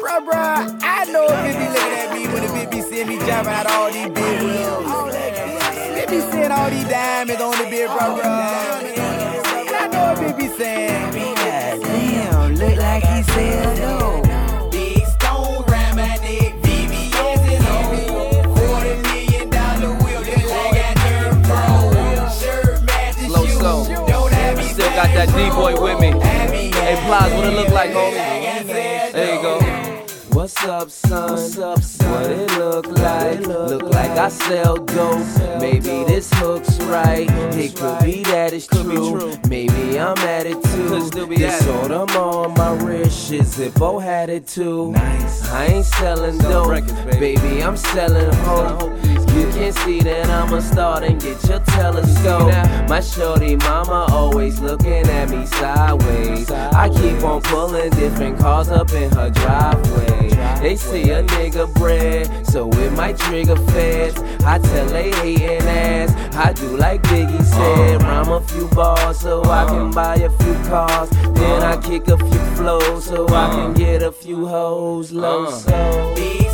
Bruh, I know a bitch be looking at me when the bitch be seeing me dropping out all these big wheels. Bitch be seeing all these diamonds on the bitch, bruh. And I know a bitch be saying, God damn, look like he said no. Big stone round my neck, VVS is on. $40 million wheel, just like I turned pro. Shirt matches Low shoes, soul. don't have me Still got that D-boy with me. Hey, Plies, what it look like, homie? There you go. What's up, son? What it look like? Look like I sell dope. Maybe this hook's right. It could be that it's true. Maybe I'm at it too. This soda on my wrist, shit Zippo had it too. I ain't selling dope, baby, I'm selling hope. You can see that I'm a star and get your telescope. My shorty mama always looking at me sideways. I keep on pulling different cars up in her driveway. They see a nigga bread, so it might trigger feds. I tell they hating ass, I do like Biggie said. Rhyme a few bars so I can buy a few cars. Then I kick a few flows so I can get a few hoes low. So